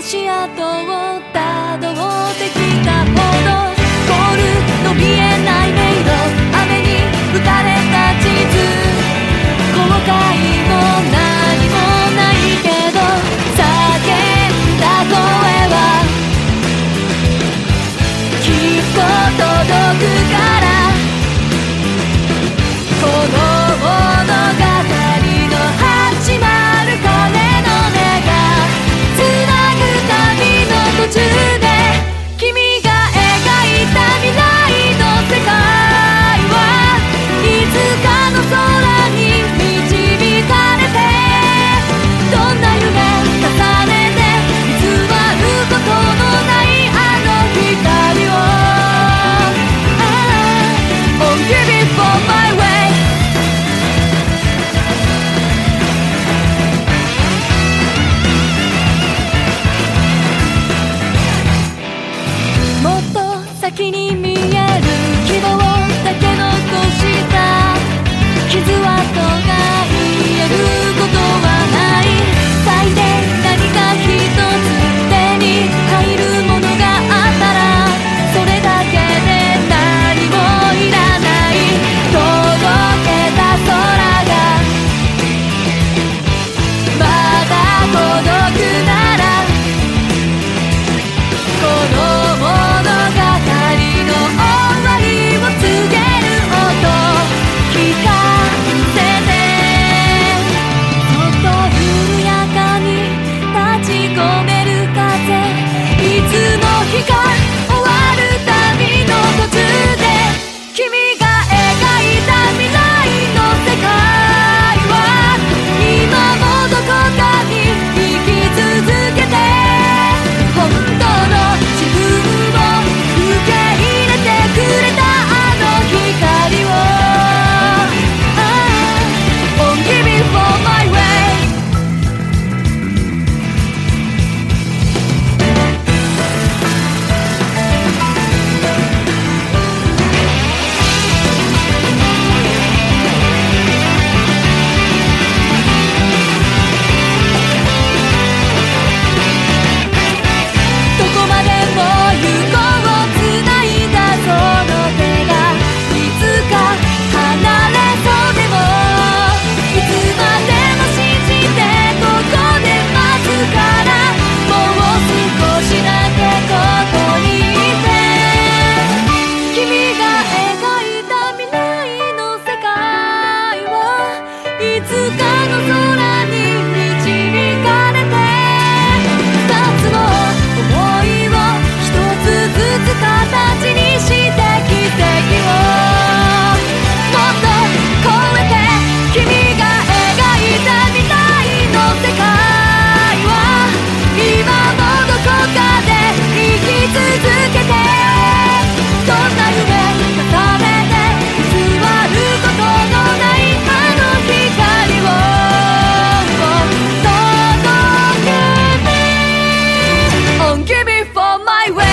足跡をたどってきたほどゴールの見えない迷路雨に打たれた地図後悔も何もないけど叫んだ声はきっと届くからこの物語の始まる鐘の音がつなぐ旅の途中で君が描いた未来の世界はいつかの空に導かれてどんな夢重ねて偽ることのないあの光を Oh, give it for my wayもっと先に見える希望だけ残した傷跡が癒えることはない最低何か一つ手に入るものがあったらそれだけで何もいらない届けた空がまだ届くならこの物語の終わりを告げる音聞かせてそっと緩やかに立ち込める風いつの日か終わる旅の途中で君が描いた未来の世界は今もどこかに生き続けて本当の自分を受け入れてくれたあの光を Oh, give it for my wayどこまでも行こうつないだその手がいつか離れそうでもいつまでも信じてここで待つからもう少しだけここにいて君が描いた未来の世界はいつかの空に導かれて二つの想いを一つずつ形にして奇跡をもっと超えて君が描いた未来の世界は今もどこかで生き続けてどんな夢重ねて偽ることのないあの光を届けて Oh, give it for my way